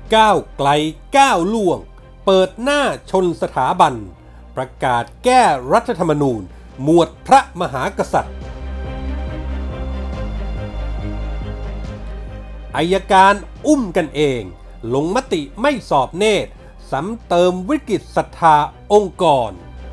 ก้าวไกลก้าวล่วงเปิดหน้าชนสถาบันประกาศแก้รัฐธรรมนูญหมวดพระมหากษัตริย์อัยการอุ้มกันเองลงมติไม่สอบเนตรซ้ำเติมวิกฤตศรัทธาองค์กร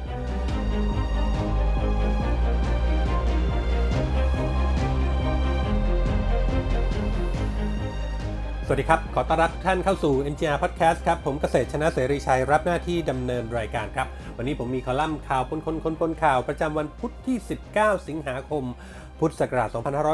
สวัสดีครับขอต้อนรับทุกท่านเข้าสู่ NGR Podcast ครับผมเกษตรชนะเสรีชัยรับหน้าที่ดำเนินรายการครับวันนี้ผมมีคอลัมน์ข่าวปนข่าวประจำวันพุธที่19สิงหาคมพุทธศักราช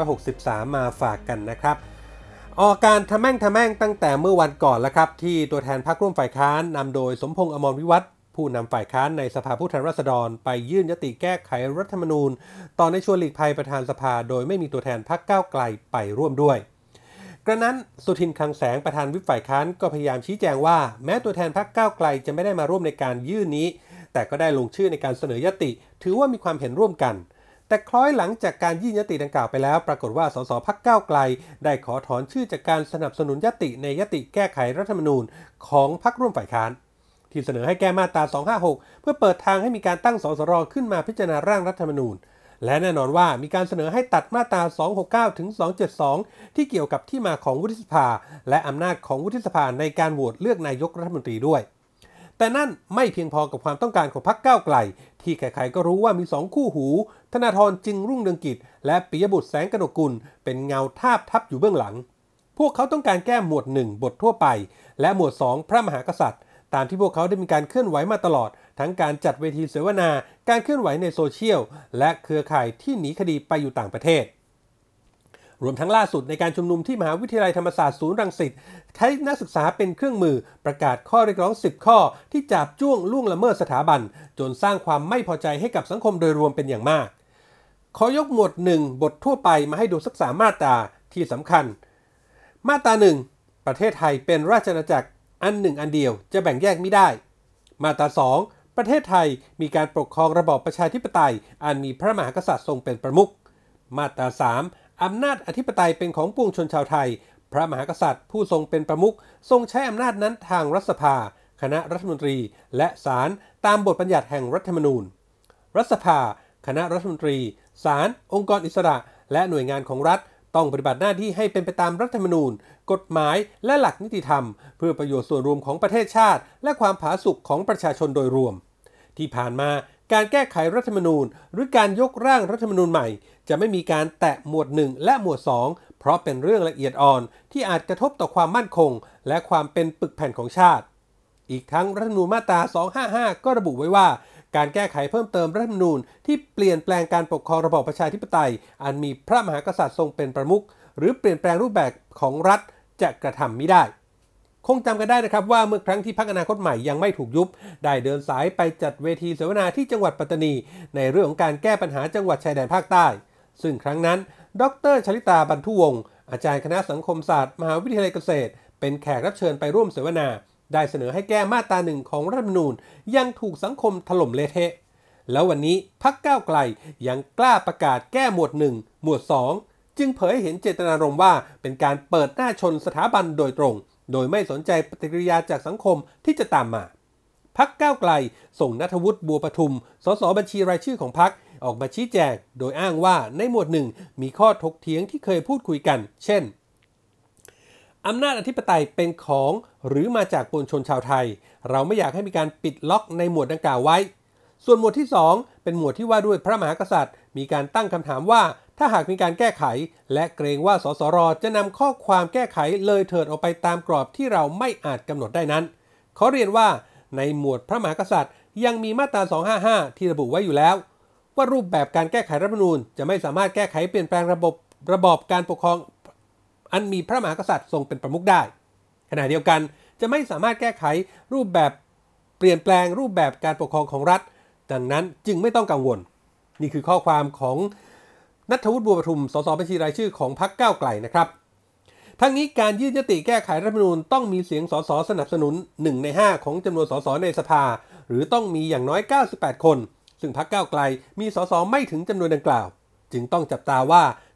2563มาฝากกันนะครับออกการทะแม่งตั้งแต่เมื่อวันก่อนแล้วครับที่ตัวแทนพรรคร่วมฝ่ายค้านนำโดยสมพงษ์อมรวิวัฒน์ผู้นำฝ่ายค้านในสภาผู้แทนราษฎรไปยื่นยติแก้ไขรัฐธรรมนูญต่อในชวนหลีกภัยประธานสภาโดยไม่มีตัวแทนพรรคก้าวไกลไปร่วมด้วยกระนั้นสุทินคลังแสงประธานวิปฝ่ายค้านก็พยายามชี้แจงว่าแม้ตัวแทนพรรคก้าวไกลจะไม่ได้มาร่วมในการยื่นนี้แต่ก็ได้ลงชื่อในการเสนอยติถือว่ามีความเห็นร่วมกันแต่คล้อยหลังจากการยื่นยติดังกล่าวไปแล้วปรากฏว่าสสพรรคก้าวไกลได้ขอถอนชื่อจากการสนับสนุนยติในยติแก้ไขรัฐธรรมนูญของพรรคร่วมฝ่ายค้านที่เสนอให้แก้มาตรา256เพื่อเปิดทางให้มีการตั้งสสรขึ้นมาพิจารณาร่างรัฐธรรมนูญและแน่นอนว่ามีการเสนอให้ตัดมาตรา269ถึง272ที่เกี่ยวกับที่มาของวุฒิสภาและอำนาจของวุฒิสภาในการโหวตเลือกนายกรัฐมนตรีด้วยแต่นั่นไม่เพียงพอกับความต้องการของพรรคก้าวไกลที่ใครๆก็รู้ว่ามี2คู่หูธนาธรจึงรุ่งเรืองกิจและปิยบุตรแสงกนกกุลเป็นเงาทาบทับอยู่เบื้องหลังพวกเขาต้องการแก้หมวด1บททั่วไปและหมวด2พระมหากษัตริย์ตามที่พวกเขาได้มีการเคลื่อนไหวมาตลอดทั้งการจัดเวทีเสวนาการเคลื่อนไหวในโซเชียลและเครือข่ายที่หนีคดีไปอยู่ต่างประเทศรวมทั้งล่าสุดในการชุมนุมที่มหาวิทยาลัยธรรมศาสตร์ศูนย์รังสิตใช้นักศึกษาเป็นเครื่องมือประกาศข้อเรียกร้อง10ข้อที่จาบจ้วงล่วงละเมิดสถาบันจนสร้างความไม่พอใจให้กับสังคมโดยรวมเป็นอย่างมากขอยกหมวด1บททั่วไปมาให้ดูสัก3มาตราที่สำคัญมาตรา1ประเทศไทยเป็นราชอาณาจักรอันหนึ่งอันเดียวจะแบ่งแยกไม่ได้มาตรา2ประเทศไทยมีการปกครองระบอบประชาธิปไตยอันมีพระมหากษัตริย์ทรงเป็นประมุขมาตรา3อำนาจอธิปไตยเป็นของปวงชนชาวไทยพระมหากษัตริย์ผู้ทรงเป็นประมุขทรงใช้อำนาจนั้นทางรัฐสภาคณะรัฐมนตรีและศาลตามบทบัญญัติแห่งรัฐธรรมนูญรัฐสภาคณะรัฐมนตรีศาลองค์กรอิสระและหน่วยงานของรัฐต้องปฏิบัติหน้าที่ให้เป็นไปตามรัฐธรรมนูญกฎหมายและหลักนิติธรรมเพื่อประโยชน์ส่วนรวมของประเทศชาติและความผาสุกของประชาชนโดยรวมที่ผ่านมาการแก้ไขรัฐธรรมนูญหรือการยกร่างรัฐธรรมนูญใหม่จะไม่มีการแตะหมวด1และหมวด2เพราะเป็นเรื่องละเอียดอ่อนที่อาจกระทบต่อความมั่นคงและความเป็นปึกแผ่นของชาติอีกทั้งรัฐธรรมนูญมาตรา255ก็ระบุไว้ว่าการแก้ไขเพิ่มเติมรัฐธรรมนูญที่เปลี่ยนแปลงการปกครองระบอบประชาธิปไตยอันมีพระมหากษัตริย์ทรงเป็นประมุขหรือเปลี่ยนแปลงรูปแบบของรัฐจะกระทำไม่ได้คงจำกันได้นะครับว่าเมื่อครั้งที่พรรคอนาคตใหม่ยังไม่ถูกยุบได้เดินสายไปจัดเวทีเสวนาที่จังหวัดปัตตานีในเรื่องของการแก้ปัญหาจังหวัดชายแดนภาคใต้ซึ่งครั้งนั้นดร.ชลิตาบรรทุวงศ์อาจารย์คณะสังคมศาสตร์มหาวิทยาลัยเกษตรเป็นแขกรับเชิญไปร่วมเสวนาได้เสนอให้แก้มาตรา1ของรัฐธรรมนูญยังถูกสังคมถล่มเละเทะแล้ววันนี้พรรคก้าวไกลยังกล้าประกาศแก้หมวด1หมวด2จึงเผยเห็นเจตนารมณ์ว่าเป็นการเปิดหน้าชนสถาบันโดยตรงโดยไม่สนใจปฏิกิริยาจากสังคมที่จะตามมาพรรคก้าวไกลส่งณัฐวุฒิบัวประทุมสสบัญชีรายชื่อของพรรคออกมาชี้แจงโดยอ้างว่าในหมวด1มีข้อถกเถียงที่เคยพูดคุยกันเช่นอำนาจอธิปไตยเป็นของหรือมาจากปวงชนชาวไทยเราไม่อยากให้มีการปิดล็อกในหมวดดังกล่าวไว้ส่วนหมวดที่2เป็นหมวดที่ว่าด้วยพระมหากษัตริย์มีการตั้งคำถามว่าถ้าหากมีการแก้ไขและเกรงว่าสสรจะนำข้อความแก้ไขเลยเถิดออกไปตามกรอบที่เราไม่อาจกำหนดได้นั้นขอเรียนว่าในหมวดพระมหากษัตริย์ยังมีมาตรา255ที่ระบุไว้อยู่แล้วว่ารูปแบบการแก้ไขรัฐธรรมนูญจะไม่สามารถแก้ไขเปลี่ยนแปลงระบอบการปกครองอันมีพระมหากษัตริย์ทรงเป็นประมุขได้ขณะเดียวกันจะไม่สามารถแก้ไขรูปแบบเปลี่ยนแปลงรูปแบบการปกครองของรัฐดังนั้นจึงไม่ต้องกังวลนี่คือข้อความของณัฐวุฒิบัวประทุมสสบัญชีรายชื่อของพรรคก้าวไกลนะครับทั้งนี้การยื่นยติแก้ไขรัฐธรรมนูญต้องมีเสียงสสสนับสนุน1ใน5ของจำนวนสสในสภาหรือต้องมีอย่างน้อย98คนซึ่งพรรคก้าวไกลมีสสไม่ถึงจำนวนดังกล่าวจึงต้องจับตาว่า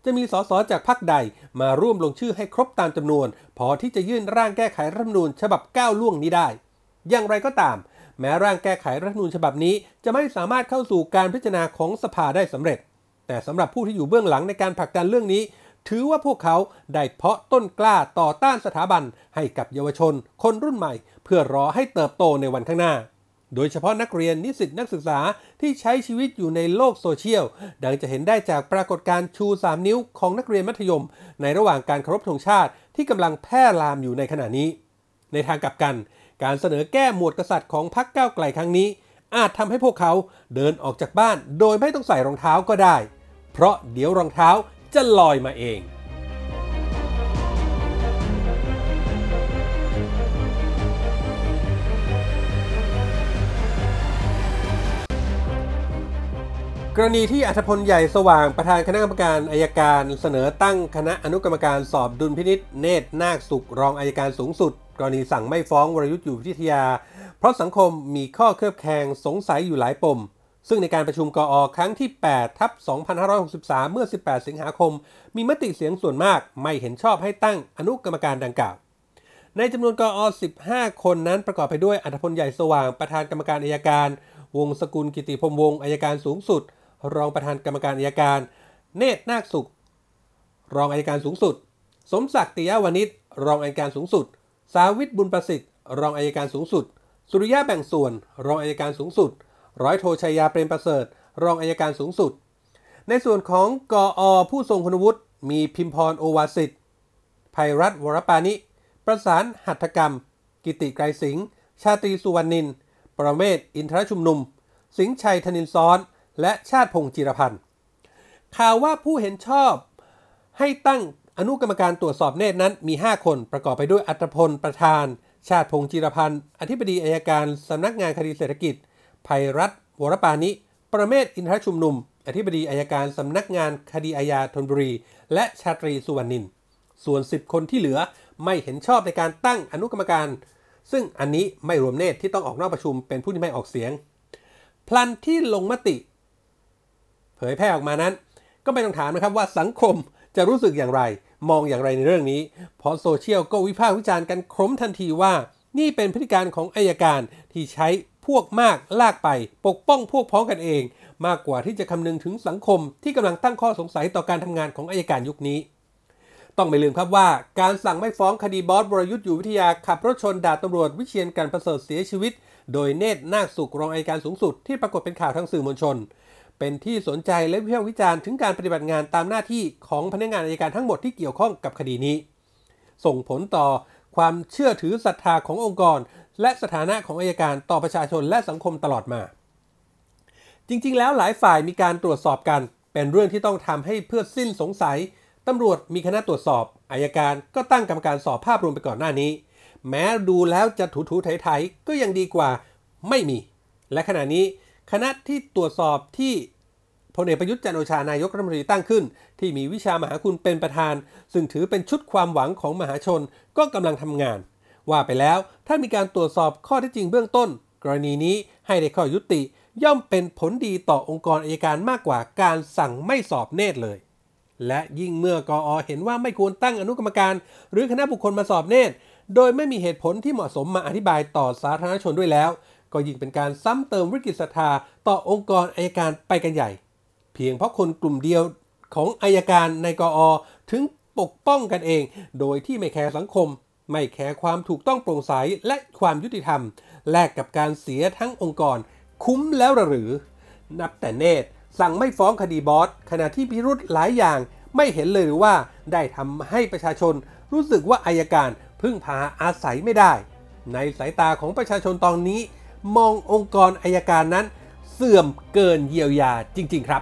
จะมีสสจากพรรคใดมาร่วมลงชื่อให้ครบตามจำนวนพอที่จะยื่นร่างแก้ไขรัฐธรรมนูญฉบับก้าวล่วงนี้ได้อย่างไรก็ตามแม้ร่างแก้ไขรัฐธรรมนูญฉบับนี้จะไม่สามารถเข้าสู่การพิจารณาของสภาได้สำเร็จแต่สำหรับผู้ที่อยู่เบื้องหลังในการผลักดันเรื่องนี้ถือว่าพวกเขาได้เพาะต้นกล้าต่อต้านสถาบันให้กับเยาวชนคนรุ่นใหม่เพื่อรอให้เติบโตในวันข้างหน้าโดยเฉพาะนักเรียนนิสิตนักศึกษาที่ใช้ชีวิตอยู่ในโลกโซเชียลดังจะเห็นได้จากปรากฏการณ์ชู3นิ้วของนักเรียนมัธยมในระหว่างการเคารพธงชาติที่กำลังแพร่ลามอยู่ในขณะนี้ในทางกลับกันการเสนอแก้หมวดกษัตริย์ของพรรคก้าวไกลครั้งนี้อาจทำให้พวกเขาเดินออกจากบ้านโดยไม่ต้องใส่รองเท้าก็ได้เพราะเดี๋ยวรองเท้าจะลอยมาเองกรณีที่อัธพลใหญ่สว่างประธานคณะกรรมการอัยการเสนอตั้งคณะอนุกรรมการสอบดุลพินิจเนตรนาคสุขรองอัยการสูงสุดกรณีสั่งไม่ฟ้องวรยุทธ์อยู่วิทยาเพราะสังคมมีข้อเคลือบแคลงสงสัยอยู่หลายปมซึ่งในการประชุมกอ.ครั้งที่ 8/2563 เมื่อ 18 สิงหาคมมีมติเสียงส่วนมากไม่เห็นชอบให้ตั้งอนุกรรมการดังกล่าวในจำนวนกอ15 คนนั้นประกอบไปด้วยอัธพลใหญ่สว่างประธานกรรมการอัยการวงศ์สกุลกิติพรหมวงศ์อัยการสูงสุดรองประธานกรรมการอัยการเนตรนาคสุขรองอัยการสูงสุดสมศักดิ์ติยวณิชรองอัยการสูงสุดสาวิทย์บุญประสิทธิ์รองอัยการสูงสุดสุริยะแบ่งส่วนรองอัยการสูงสุดร้อยโทชัยยาเปรมประเสริฐรองอัยการสูงสุดในส่วนของกอ.ผู้ทรงคุณวุฒิมีพิมพรโอวาสิทธิ์ภัยรัตน์วรปานิประสานหัตถกรรมกิติไกรสิงห์ชาตรีสุวรรณินประเมศอินทรชุมนุมสิงห์ชัยธนินทร์ซ้อนและชาติพงษ์จิรพันธ์ข่าวว่าผู้เห็นชอบให้ตั้งอนุกรรมการตรวจสอบเนตรนั้นมี5คนประกอบไปด้วยอัตพลประธานชาติพงษ์จิรพันธ์อธิบดีอัยการสำนักงานคดีเศรษฐกิจภัยรัตน์วรปานิประเมศอินทรชุมนุมอธิบดีอัยการสำนักงานคดีอาญาธนบุรีและชาตรีสุวรรณินส่วน10คนที่เหลือไม่เห็นชอบในการตั้งอนุกรรมการซึ่งอันนี้ไม่รวมเนตรที่ต้องออกนอกประชุมเป็นผู้ที่ไม่ออกเสียงพลันที่ลงมติเผยแพร่ออกมานั้นก็ไม่ต้องถามนะครับว่าสังคมจะรู้สึกอย่างไรมองอย่างไรในเรื่องนี้เพราะโซเชียลก็วิพากษ์วิจารณ์กันครมทันทีว่านี่เป็นพฤติการของอัยการที่ใช้พวกมากลากไปปกป้องพวกพ้องกันเองมากกว่าที่จะคำนึงถึงสังคมที่กำลังตั้งข้อสงสัยต่อการทำงานของอัยการยุคนี้ต้องไม่ลืมครับว่าการสั่งไม่ฟ้องคดีบอสวรยุทธ์อยู่วิทยาขับรถชนดาบตำรวจวิเชียรกลั่นประเสริฐเสียชีวิตโดยเนตรนาคสุขรองอัยการสูงสุดที่ปรากฏเป็นข่าวทางสื่อมวลชนเป็นที่สนใจและวิพากษ์วิจารณ์ถึงการปฏิบัติงานตามหน้าที่ของพนักงานอัยการทั้งหมดที่เกี่ยวข้องกับคดีนี้ส่งผลต่อความเชื่อถือศรัทธาขององค์กรและสถานะของอัยการต่อประชาชนและสังคมตลอดมาจริงๆแล้วหลายฝ่ายมีการตรวจสอบกันเป็นเรื่องที่ต้องทำให้เพื่อสิ้นสงสัยตำรวจมีคณะตรวจสอบอัยการก็ตั้งกรรมการสอบภาพรวมไปก่อนหน้านี้แม้ดูแล้วจะถูๆไถๆก็ยังดีกว่าไม่มีและขณะนี้คณะที่ตรวจสอบที่พลเอกประยุทธ์จันทร์โอชานายกรัฐมนตรีตั้งขึ้นที่มีวิชามหาคุณเป็นประธานซึ่งถือเป็นชุดความหวังของมหาชนก็กำลังทำงานว่าไปแล้วถ้ามีการตรวจสอบข้อเท็จจริงเบื้องต้นกรณีนี้ให้ได้ข้อยุติย่อมเป็นผลดีต่อองค์กรอัยการมากกว่าการสั่งไม่สอบเนตรเลยและยิ่งเมื่อกอ.เห็นว่าไม่ควรตั้งอนุกรรมการหรือคณะบุคคลมาสอบเนตรโดยไม่มีเหตุผลที่เหมาะสมมาอธิบายต่อสาธารณชนด้วยแล้วก็ยิ่งเป็นการซ้ำเติมวิกฤตศรัทธาต่อองค์กรอัยการไปกันใหญ่เพียงเพราะคนกลุ่มเดียวของอัยการในกอ.ถึงปกป้องกันเองโดยที่ไม่แคร์สังคมไม่แคร์ความถูกต้องโปร่งใสและความยุติธรรมแลกกับการเสียทั้งองค์กรคุ้มแล้วหรือนับแต่เนตรสั่งไม่ฟ้องคดีบอสขณะที่พิรุธหลายอย่างไม่เห็นเลยหรือว่าได้ทำให้ประชาชนรู้สึกว่าอัยการพึ่งพาอาศัยไม่ได้ในสายตาของประชาชนตอนนี้มององค์กรอัยการนั้นเสื่อมเกินเยียวยาจริงๆครับ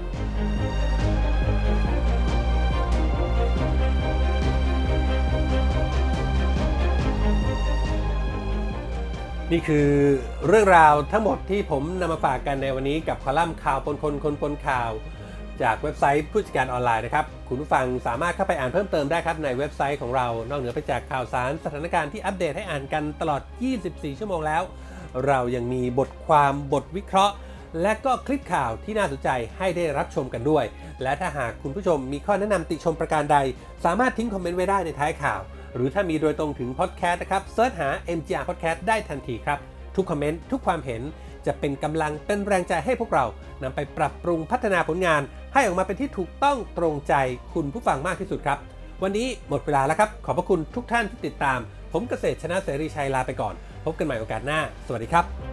นี่คือเรื่องราวทั้งหมดที่ผมนำมาฝากกันในวันนี้กับคอลัมน์ข่าวปนคนปนข่าวจากเว็บไซต์ผู้จัดการออนไลน์นะครับคุณผู้ฟังสามารถเข้าไปอ่านเพิ่มเติมได้ครับในเว็บไซต์ของเรานอกเหนือไปจากข่าวสารสถานการณ์ที่อัปเดตให้อ่านกันตลอด24ชั่วโมงแล้วเรายังมีบทความบทวิเคราะห์และก็คลิปข่าวที่น่าสนใจให้ได้รับชมกันด้วยและถ้าหากคุณผู้ชมมีข้อแนะนำติชมประการใดสามารถทิ้งคอมเมนต์ไว้ได้ในท้ายข่าวหรือถ้ามีโดยตรงถึงพอดแคสต์นะครับเสิร์ชหา MGR Podcast ได้ทันทีครับทุกคอมเมนต์ทุกความเห็นจะเป็นกำลังเป็นแรงใจให้พวกเรานำไปปรับปรุงพัฒนาผลงานให้ออกมาเป็นที่ถูกต้องตรงใจคุณผู้ฟังมากที่สุดครับวันนี้หมดเวลาแล้วครับขอบพระคุณทุกท่านที่ติดตามผมเกษตรชนะเสรีชัยลาไปก่อนพบกันใหม่โอกาสหน้าสวัสดีครับ